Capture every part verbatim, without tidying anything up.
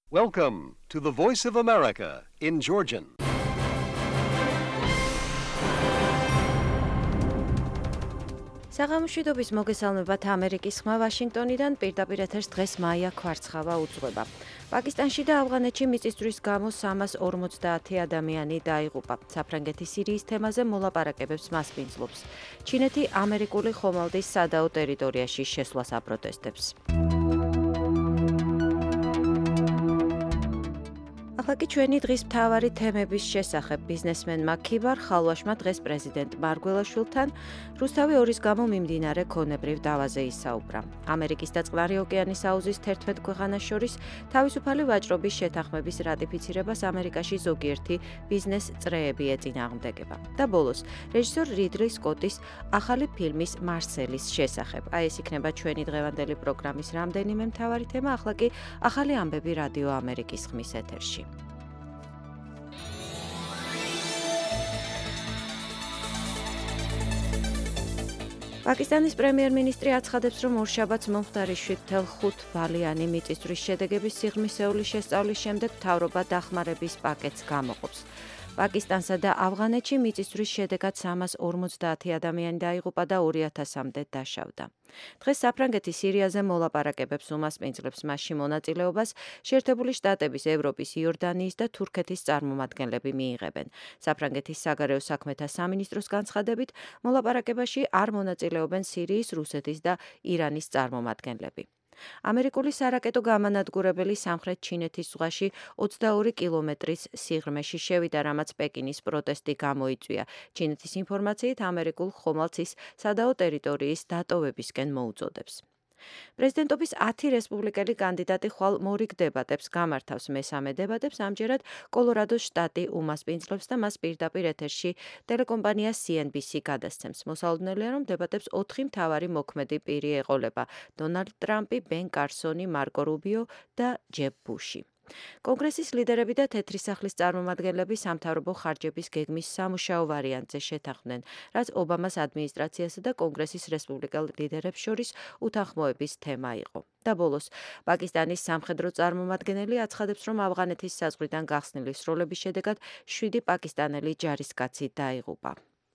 Welcome to the Voice of America in Georgian. საღამოშვიდობის მოგესალმებათ ამერიკის ხმა ვაშინგტონიდან პირდაპირ ეთერს დღეს მაია ქვარცხავა უძღვება. პაკისტანში და ავღანეთში მიწისძვრის გამო სამას ორმოცდაათი ადამიანი დაიღუპა. საფრანგეთის სირიის თემაზე მოლაპარაკებებს მასპინძლობს. ჩინეთი ამერიკული ხომალდის სადაო ტერიტორიაში შესვლას აპროტესტებს. ახლა კი ჩვენი დღის მთავარი თემების შესახებ ბიზნესმენმა ქიბარ ხალვაშმა დღეს პრეზიდენტ მარგველაშვილთან რუსთავი ორის გამო მიმდინარე ქონებრივ დავაზე ისაუბრა. ამერიკის და წყნარი ოკეანის აუზის თერთმეტ ქვეყანას შორის თავისუფალი ვაჭრობის შეთანხმების რატიფიცირებას ამერიკაში ზოგიერთი ბიზნეს წრეები ეწინააღმდეგება. და ბოლოს რეჟისორ რიდლი სკოტის ახალი ფილმის მარსელის შესახებ. აი ეს იქნება ჩვენი დღევანდელი პროგრამის რამდენიმე მთავარი თემა, ახლა კი ახალი ამბები რადიო ამერიკის ხმის ეთერში. პაკისტანის პრემიერ-მინისტრი აცხადებს, რომ ორშაბათს მომხდარი შვიდ ათეულ ხუთ ბალიანი მიწისძვრის შედეგების სიღრმისეული შესწავლის შემდეგ მთავრობა დახმარების პაკეტს გამოყოფს. პაკისტანსა და ავღანეთში მიწისძვრის შედეგად სამას ორმოცდაათი ადამიანი დაიღუპა და ორი ათასამდე დაშავდა. დღეს საფრანგეთი სირიაზე მოლაპარაკებებს უმასპინძლებს, მასში მონაწილეობას შეერთებული შტატების, ევროპის, იორდანიის და თურქეთის წარმომადგენლები მიიღებენ. საფრანგეთის საგარეო საქმეთა სამინისტროს განცხადებით, მოლაპარაკებაში არ მონაწილეობენ სირიის, რუსეთის და ირანის წარმომადგენლები. ამერიკული სარაკეტო გამანადგურებელი სამხრეთ ჩინეთის ზღვაში ოცდაორი კილომეტრის სიღრმეში შევიდა, რამაც პეკინის პროტესტი გამოიწვია. ჩინეთის ინფორმაციით ამერიკულ ხომალდის სადაო ტერიტორიის დატოვებისკენ მოუწოდებს. პრეზიდენტობის ათი რესპუბლიკელი კანდიდატი ხვალ მორიგ დებატებს გამართავს. მესამე დებატებს ამჯერად კოლორადოს შტატი უმასპინძლებს და მას პირდაპირ ეთერში ტელეკომპანია სი ენ ბი სი გადასცემს. მოსალოდნელია, რომ დებატებს ოთხი მთავარი მოქმედი პირი ეყოლება: დონალდ ტრამპი, ბენ კარსონი, მარკო რუბიო და ჯებ ბუში. კონგრესის ლიდერები და თეთრი სახლის წარმომადგენლები სამთავრობო ხარჯების გეგმის სამუშაო ვარიანტზე შეთანხმდნენ, რაც ობამას ადმინისტრაციასა და კონგრესის რესპუბლიკელ ლიდერებს შორის უთანხმოების თემა იყო. და ბოლოს, პაკისტანის სამხედრო წარმომადგენელი აცხადებს, რომ ავღანეთის საზღვრიდან გახსნილი სროლების შედეგად შვიდი პაკისტანელი ჯარისკაცი დაიღუპა.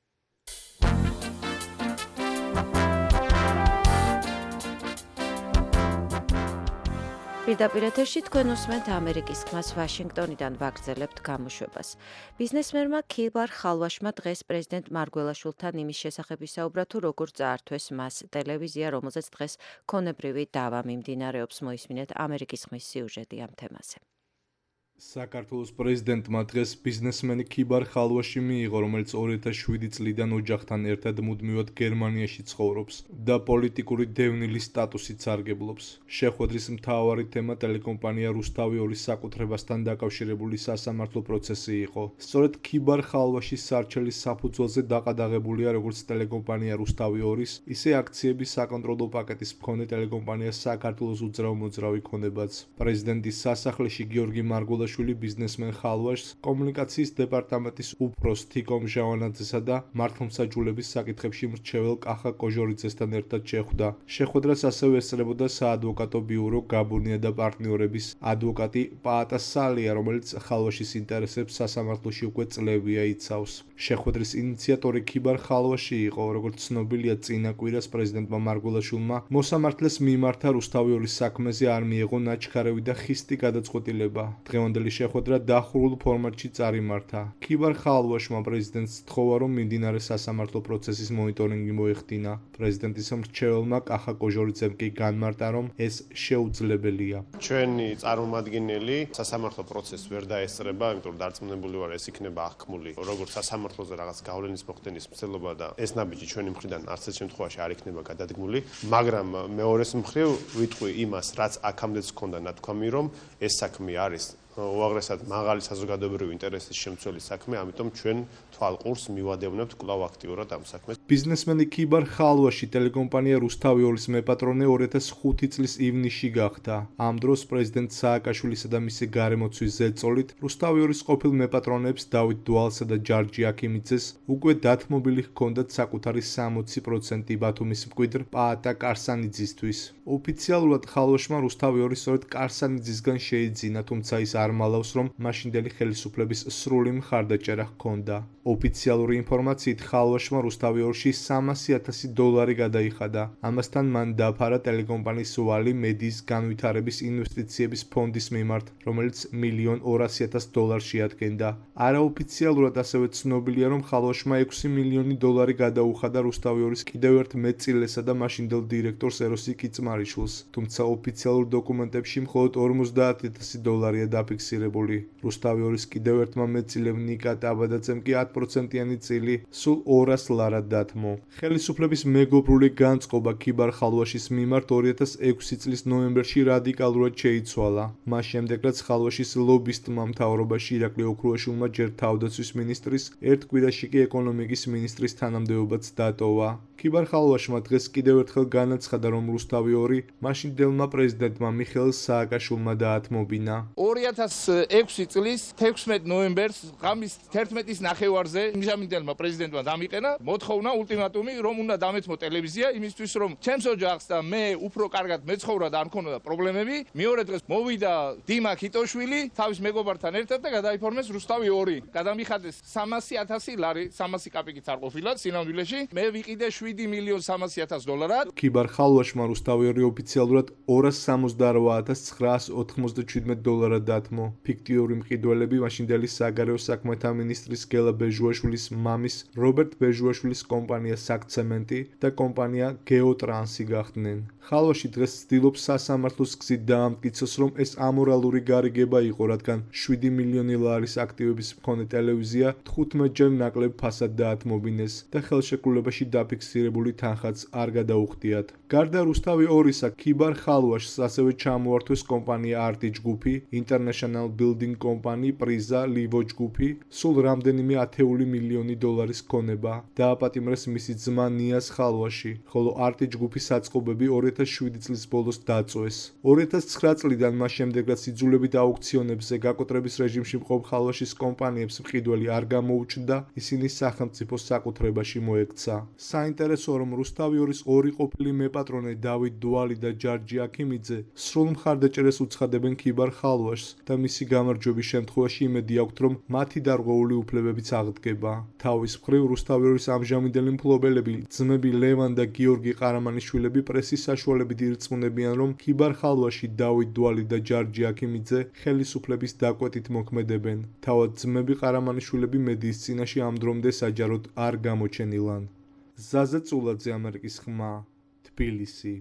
პირდაპირ ეთერში თქვენ უსმენთ ამერიკის ხმას ვაშინგტონიდან ვაგრძელებთ გამოშვებას. ბიზნესმენმა ქიბარ ხალვაშმა დღეს პრეზიდენტ მარგველაშვილთან იმის შესახებ ისაუბრა, თუ როგორ წაართვეს მას ტელევიზია, რომელზეც დღეს ქონებრივი დავა მიმდინარეობს. მოისმინეთ ამერიკის ხმის სიუჟეტი ამ თემაზე. საქართველოს პრეზიდენტმა დღეს ბიზნესმენი ქიბარ ხალვაში მიიღო, რომელიც ორი ათას შვიდი წლიდან ოჯახთან ერთად მუდმივად გერმანიაში ცხოვრობს და პოლიტიკური დევნილის სტატუსით სარგებლობს. შეხვედრის მთავარი თემა ტელეკომპანია რუსთავი ორის საკუთრებასთან დაკავშირებული სასამართლო პროცესი იყო. სწორედ ქიბარ ხალვაშის სარჩელის საფუძველზე დაყადაღებულია როგორც ტელეკომპანია რუსთავი ორის, ისე აქციების საკონტროლო პაკეტის მქონე ტელეკომპანია საქართველოს უძრავ მოძრავი ქონებაც. პრეზიდენტის სასახლეში გიორგი მარგველაშვილი ბიზნესმენ ხალვაშს კომუნიკაციის დეპარტამენტის უფროს თიკომ ჟავანაძესა და მართლმსაჯულების საკითხებში მრჩეվել კახა კოჟორიძესთან ერთად შეხვდა. შეხვედრას ასევე ესწრებოდა საადვოკატო ბიურო გაბუნია და პარტნიორების ადვოკატი პაატა სალია, რომელიც ხალვაშის ინტერესებს სასამართლოში უკვე წლებია იცავს. შეხვედრის ინიციატორი ქიბარ ხალვაში იყო. როგორც ცნობილია, წინა კვირას პრეზიდენტმა მარგველაშვილმა მოსამართლეს მიმართა რუსთავი ორის საქმეზე არ მიიღო ნაჩქარევი და ხისტი გადაწყვეტილება. დღევანდელი შეხვედრა დახურულ ფორმატში წარიმართა. ქიბარ ხალვაშმა პრეზიდენტს სთხოვა, რომ მიმდინარე სასამართლო პროცესის მონიტორინგი მოეხდინა. პრეზიდენტის მრჩეველმა კახა კოჟორიძემ კი განმარტა, რომ ეს შეუძლებელია. ჩვენი წარმომადგენელი სასამართლო პროცესს ვერ დაესწრება, იმიტომ რომ დარწმუნებული ვარ, ეს იქნება აღქმული როგორც სასამართლოზე რაღაც გავლენის მოხდენის მცდელობა და ეს ნაბიჯი ჩვენი მხრიდან არც ერთ შემთხვევაში არ იქნება გადადგმული, მაგრამ მეორეს მხრივ ვიტყვი იმას, რაც აქამდეც ჰქონდა ნათქვამი, რომ ეს საქმე არის უაღრესად მაღალი საზოგადოებრივი ინტერესის შემცველი საქმე, ამიტომ ჩვენ თვალყურს მივადევნებთ კვლავ აქტიურად ამ საქმეს. ბიზნესმენი ქიბარ ხალვაში ტელეკომპანია რუსთავი ორის მეპატრონე ორი ათას ხუთი წლის ივნისში გახდა. ამ დროს პრეზიდენტ სააკაშვილისა და მისი გარემოცვის ზეწოლით რუსთავი ორის ყოფილ მეპატრონეებს დავით დვალსა და ჯარჯი აქიმიძეს უკვე დათმობილი ჰქონდათ საკუთარი სამოცი პროცენტი ბათუმის მკვიდრ პაატა კარსანიძისთვის. ოფიციალურად ხალვაშმა რუსთავი ორი სწორედ კარსანიძისგან შეიძინა, თუმცა ის არ მალავს, რომ მაშინდელი ხელისუფლების სრული მხარდაჭერა ჰქონდა. ოფიციალური ინფორმაციით ხალვაშმა რუსთავი ორში სამასი ათასი დოლარი გადაიხადა. ამასთან მან დაფარა ტელეკომპანიის ვალი მედიის განვითარების ინვესტიციების ფონდის მიმართ, რომელიც მილიონ ორასი ათას დოლარს შეადგენდა. არაოფიციალურად ასევე ცნობილია, რომ ხალვაშმა ექვსი მილიონი დოლარი გადაუხადა რუსთავი ორის კიდევ ერთ მეტწილესა და მაშინდელ დირექტორს ეროსი კიწმარიშვილს, თუმცა ოფიციალურ დოკუმენტებში მხოლოდ ორმოცდაათი ათასი დოლარია დაფიქსირებული. რუსთავი ორის კიდევ ერთმა მეტწილემ ნიკა ტაბადაძემ კი ათ პროცენტიანი წილი სულ ორას ლარად დათმო. ხელისუფლების მეგობრული განწყობა ქიბარ ხალვაშის მიმართ ორი ათას ექვსი წლის ნოემბერში რადიკალურად შეიცვალა. მას შემდეგ, რაც ხალვაშის ლობისტმა მთავრობაში ირაკლი ოქრუაშვილმა ჯერ თავდაცვის მინისტრის, ერთ კვირაში კი ეკონომიკის ministris თანამდებობაც დატოვა. ქიბარ ხალვაშმა დღეს კიდევ ერთხელ განაცხადა, რომ რუსთავი ორი მაშინდელმა პრეზიდენტმა მიხეილ სააკაშვილმა დაათმობინა. ორი ათას ექვსი წლის თექვსმეტ ნოემბერს ღამის თერთმეტის ნახევარზე მაშინდელმა პრეზიდენტმა დამიყენა მოთხოვნა ულტიმატუმი, რომ უნდა დამეთმო ტელევიზია იმისთვის, რომ ჩემს ოჯახს და მე უფრო კარგად მეცხოვრა და არ მქონოდა პრობლემები. მეორე დღეს მოვიდა დიმა ქიტოშვილი თავის მეგობართან ერთად და გადაიფორმეს რუსთავი ორი. გადამიხადეს სამასი ათასი ლარი, სამასი კაპიკიც არ ყოფილა სინამდვილეში. მე ვიყიდე შვიდი მილიონ სამასი ათას დოლარად. ქიბარ ხალვაშმა რუსთავი ორი ოფიციალურად ორას სამოცდარვა ათას ცხრაას ოთხმოცდაჩვიდმეტ დოლარად დათმო. ფიქტიური მყიდველები მაშინდელი საგარეო საქმეთა მინისტრის გელა ბეჟუაშვილის მამის რობერტ ბეჟუაშვილის კომპანია საქცემენტი და კომპანია გეოტრანსი გახდნენ. ხალვაში დღეს ცდილობს სასამართლოს გზით დაამტკიცოს, რომ ეს ამორალური გარიგება იყო, რადგან შვიდი მილიონი ლარის აქტივების მქონე ტელევიზია თხუთმეტჯერ ნაკლებ ფასად დაათმობინეს და ხელშეკრულებაში დაფიქსირებული თანხაც არ გადაუხდიათ. გარდა რუსთავი ორისა, ქიბარ ხალვაშს ასევე ჩამოართვეს კომპანია არტი ჯგუფი, International Building Company, პრიზა, ლივო ჯგუფი, სულ რამდენიმე ათეული მილიონი დოლარის ქონება. დააპატიმრეს მისი ძმა ნიას ხალვაში, ხოლო არტი ჯგუფის საწყობები ორი ათას შვიდი წლის ბოლოს დაწვეს. ორი ათას ცხრა წლიდან მას შემდეგ, რაც იძულებით აუქციონებზე გაკოტრების რეჟიმში მყოფ ხალვაშის კომპანიებს მყიდველი არ გამოუჩნდა, ისინი სახელმწიფოს საკუთრებაში მოექცა. საინტერესოა, რომ რუსთავი ორის ორი ყოფილი მეპატრონე დავით დვალი და ჯარჯი აქიმიძე სრულ მხარდაჭერას უცხადებენ ქიბარ ხალვაშს და მისი გამარჯვების შემთხვევაში იმედი აქვთ, რომ მათი დარღვეული უფლებებიც აღდგება. თავის მხრივ რუსთავი ორის ამჟამინდელი მფლობელები, ძმები ლევან და გიორგი ყარამანიშვილები პრესის საშუალებით ირწმუნებიან, რომ ქიბარ ხალვაში დავით დვალი და ჯარჯი აქიმიძე ხელისუფლების დაკვეთით მოქმედებენ. თავად ძმები ყარამანიშვილები მედიის წინაშე ამ დრომდე საჯაროდ არ გამოჩენილან. ზაზა წულაძე, ამერიკის ხმა, თბილისი.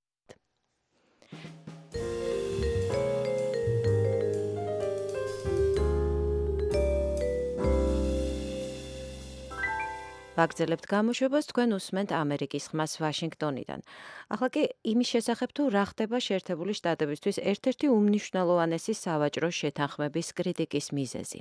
ვაგრძელებთ გამოშვებას, თქვენ უსმენთ ამერიკის ხმას ვაშინგტონიდან. ახლა კი იმის შესახებ, თუ რა ხდება შეერთებული შტატებისთვის ერთ-ერთი უმნიშვნელოვანესი სავაჭრო შეთანხმების კრიტიკის მიზეზი.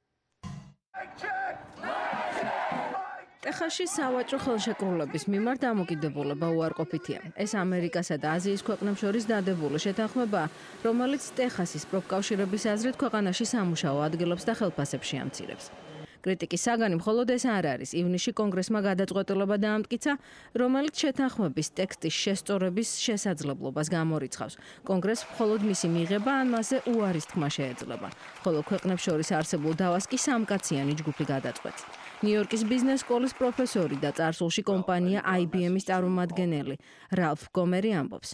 ტეხასში სავაჭრო ხელშეკრულების მიმართ დამოკიდებულება უარყოფითია. ეს ამერიკასა და აზიის ქვეყნებს შორის დადებული შეთანხმებაა, რომელიც ტეხასის პროფკავშირების აზრით ქვეყანაში სამუშაო ადგილებს და ხელფასებს შეამცირებს. კრიტიკის საგანი მხოლოდ ეს არ არის. ივნისში კონგრესმა გადაწყვეტილება დაამტკიცა, რომელიც შეთანხმების ტექსტის შესწორების შესაძლებლობას გამორიცხავს. კონგრესს მხოლოდ მისი მიღება ან მასზე უარის თქმა შეეძლება, ხოლო ქვეყნებს შორის არსებულ დავას კი სამკაციანი ჯგუფი გადაწყვეტს. ნიუ-იორკის ბიზნეს სკოლის პროფესორი და წარსულში კომპანია აი ბი ემის წარმომადგენელი რალფ გომერი ამბობს.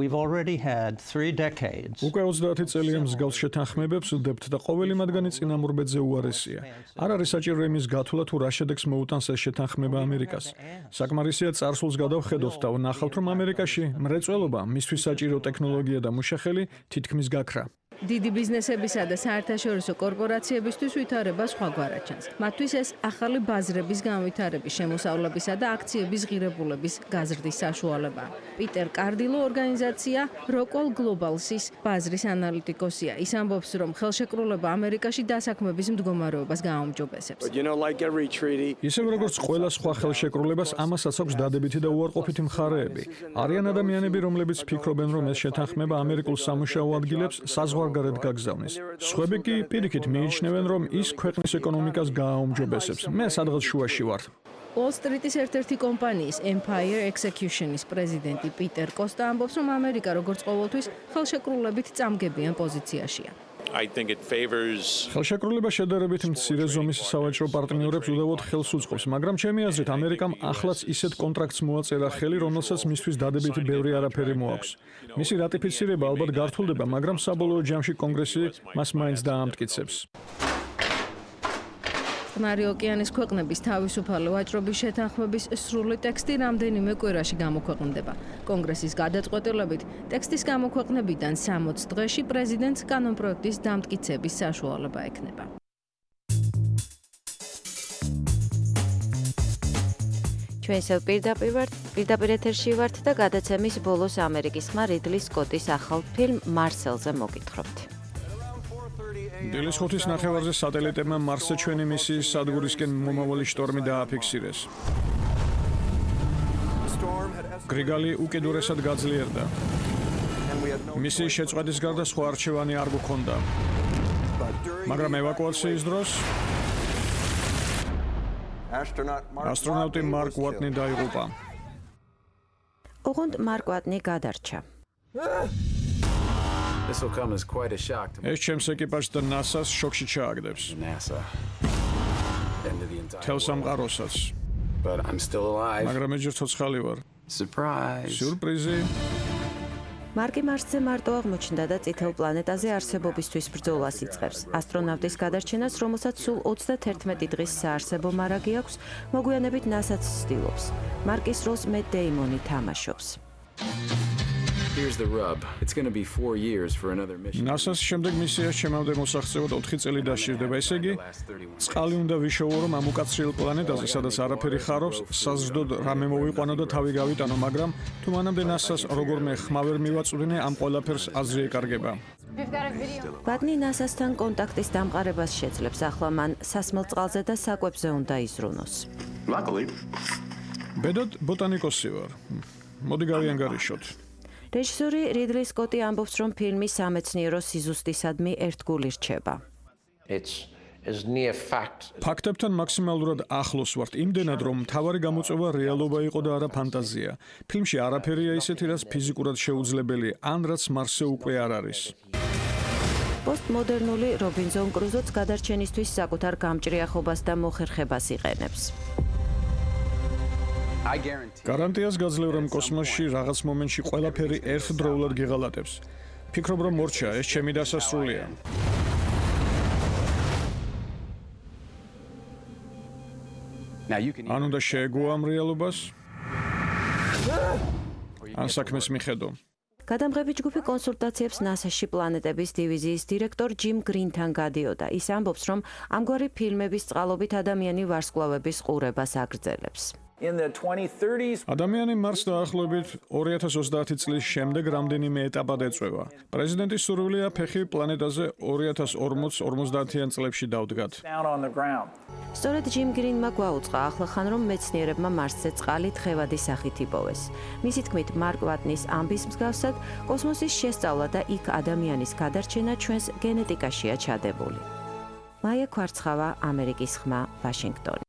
უკვე ოცდაათი წელია მსგავს შეთანხმებებს ვდებთ და ყოველი მათგანი წინამორბედზე უარესია. არ არის საჭირო იმის გათვლა, თუ რა შედეგს მოუტანს ეს შეთანხმება ამერიკას. საკმარისია წარსულს გადავხედოთ და ვნახავთ, რომ ამერიკაში მრეწველობა, მისთვის საჭირო ტექნოლოგია და მუშახელი თითქმის გაქრა. დიდი ბიზნესებისა და საერთაშორისო კორპორაციებისთვის ვითარება სხვაგვარად ჩანს. მათთვის ეს ახალი ბაზრების განვითარების, შემოსავლებისა და აქციების ღირებულების გაზრდის საშუალებაა. პიტერ კარდილო ორგანიზაცია Rockwell Global-ის ბაზრის ანალიტიკოსია. ის ამბობს, რომ ხელშეკრულება ამერიკაში დასაქმების მდგომარეობას გააუმჯობესებს. ისევ როგორც ყველა სხვა ხელშეკრულებას, ამასაც აქვს დადებითი და უარყოფითი მხარეები. არიან ადამიანები, რომლებიც ფიქრობენ, რომ ეს შეთანხმება ამერიკულ სამუშაო ადგილებს საზღვარგარეთ გაგზავნის. სხვები კი პირიქით მიიჩნევენ, რომ ის ქვეყნის ეკონომიკას გააუმჯობესებს. მე სადღაც შუაში ვარ. Wall Street-ის ერთ-ერთი კომპანიის Empire Execution-ის პრეზიდენტი პიტერ კოსტა ამბობს, რომ ამერიკა როგორც ყოველთვის ხელშეკრულებით წამგებიან პოზიციაშია. I think it favors ხელშეკრულება შედარებით მცირე ზომის სავაჭრო პარტნიორებს უდავოდ ხელს უწყობს, მაგრამ ჩემი აზრით ამერიკამ ახლაც ისეთ კონტრაქტს მოაწერა ხელი, რომელსაც მისთვის დადებითი ბევრი არაფერი მოაქვს. მისი რატიფიცირება ალბათ გართულდება, მაგრამ საბოლოო ჯამში კონგრესი მას მაინც დაამტკიცებს. წყნარი ოკეანის ქვეყნების თავისუფალი ვაჭრობის შეთანხმების სრული ტექსტი რამდენიმე კვირაში გამოქვეყნდება. კონგრესის გადაწყვეტილებით, ტექსტის გამოქვეყნებიდან სამოც დღეში პრეზიდენტს კანონპროექტის დამტკიცების საშუალება ექნება. ჩვენ ისევ პირდაპირ ვართ, პირდაპირ ეთერში ვართ და გადაცემის ბოლოს ამერიკის ხმა რიდლი სკოტის ახალ ფილმ მარსელზე მოგითხრობთ. დილის ხუთის ნახევარზე სატელიტებმა მარსზე ჩვენი მისიის სადგურისკენ მომავალი შტორმი დააფიქსირეს. გრიგალი უკიდურესად გაძლიერდა. მისიის შეწყვეტის გარდა სხვა არჩევანი არ გქონდა. მაგრამ ევაკუაციის დროს ასტრონავტი მარკ ვატნი დაიღუპა. ოღონდ მარკ ვატნი გადარჩა. This will come as quite a shock to ეს ჩემს ეკიპაჟს და ნასას შოკში ჩააგდებს. NASA and to the entire თელ სამყაროსაც. But I'm still alive. მაგრამ ეჯერ ცოცხალი ვარ. Surprise. სიურპრიზი. მარკი მარსზე მარტო აღმოჩნდა და წითელ პლანეტაზე არსებობისთვის ბრძოლას იწყებს. ასტრონავტის გადარჩენას, რომელსაც სულ ოცდაათერთმეტი დღის საარსებო მარაგი აქვს, მოგვიანებით ნასაც ცდილობს. მარკის როლს მეტ დეიმონი თამაშობს. Here's the rub. It's going to be four years for another mission. ნასას შემდეგ მისიას ჩემამდე მოსახსენებლად ოთხი წელი დასჭირდება. ესე იგი, წყალი უნდა ვიშოვო, რომ ამ უკაცრიელ პლანეტაზე, სადაც არაფერი ხარობს, საზრდოდ რამე მოვიყვანო და თავი გავიტანო, მაგრამ თუ მანამდე ნასას როგორმე ხმა ვერ მივაწვდინე, ამ ყველაფერს აზრი ეკარგება. ვატნი ნასასთან კონტაქტის დამყარებას შეძლებს. ახლა მან სასმელ წყალზე და საკვებზე უნდა იზრუნოს. ბედად ბოტანიკოსი ვარ. მოდი გავიანგარიშოთ. რეჟისორი რიდლი სკოტი ამბობს, რომ ფილმი სამეცნიერო სიზუსტისადმი ერთგული რჩება. ფაქტებთან მაქსიმალურად ახლოს ვართ, იმდენად, რომ მთავარი გამოწვევა რეალობა იყო და არა ფანტაზია. ფილმში არაფერია ისეთი, რაც ფიზიკურად შეუძლებელი, ან რაც მარსზე უკვე არ არის. პოსტმოდერნული რობინზონ კრუზოც გადარჩენისთვის საკუთარ გამჭრიახობას და მოხერხებას იყენებს. გარანტიას გაძლევ, რომ კოსმოსში რაღაც მომენტში ყველაფერი ერთდროულად გიღალატებს. ფიქრობ, რომ მორჩა, ეს ჩემი დასასრულია. ან უნდა შეეგო ამ რეალობას? ან საქმეს მიხედო? გადამღები ჯგუფი კონსულტაციებს ნასაში პლანეტების დივიზიის დირექტორ ჯიმ გრინთან გადიოდა. ის ამბობს, რომ ამგვარი ფილმების წყალობით ადამიანი ვარსკვლავების ყურებას აგრძელებს. ადამიანი მარსს დაახლოებით ორი ათას ოცდაათი წლის შემდეგ რამდენიმე ეტაპად ეწევა. პრეზიდენტის სურვილია ფეხი პლანეტაზე ორი ათას ორმოც ორმოცდაათიან წლებში დავდგათ. სწორედ ჯიმ გრინმა გვაუწყა ახლახან, რომ მეცნიერებმა მარსზე წყალი თხევადი სახით იპოვეს. მისი თქმით, მარკ ვატნის ამბის მსგავსად, კოსმოსის შესწავლა და იქ ადამიანის გადარჩენა ჩვენს გენეტიკაშია ჩადებული. მაია ქვარცხავა, ამერიკის ხმა, ვაშინგტონი.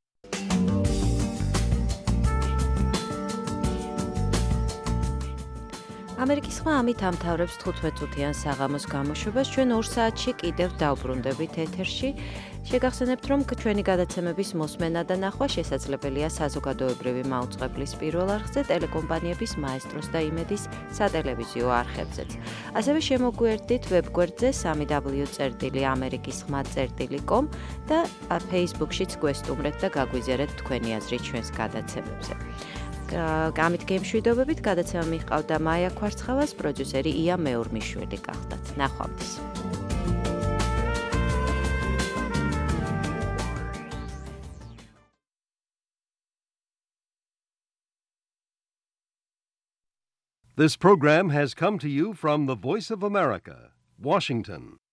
ამერიკის ხმა ამით ამთავრებს თხუთმეტ წუთიან საღამოს გამოშვებას. ჩვენ ორ საათში კიდევ დავბრუნდებით ეთერში. შეგახსენებთ, რომ ჩვენი გადაცემების მოსმენა და ნახვა შესაძლებელია საზოგადოებრივი მაუწყებლის პირველ არხზე, ტელეკომპანიების მაესტროს და იმედის სატელევიზიო არხებზეც. ასევე შემოგვიერთდით ვებგვერდზე სამი დაბლიუ წერტილი ამერიკის ხმა წერტილი კომ და Facebook-შიც გვესტუმრეთ და გაგვიზიარეთ თქვენი აზრი ჩვენს გადაცემებზე. გამით გემშვიდობებით გადაცემა მიჰყავდა მაია ქვარცხავას, პროდიუსერი ია მეურმიშვილი გახდათ. ნახვამდის. This program has come to you from the Voice of America, Washington.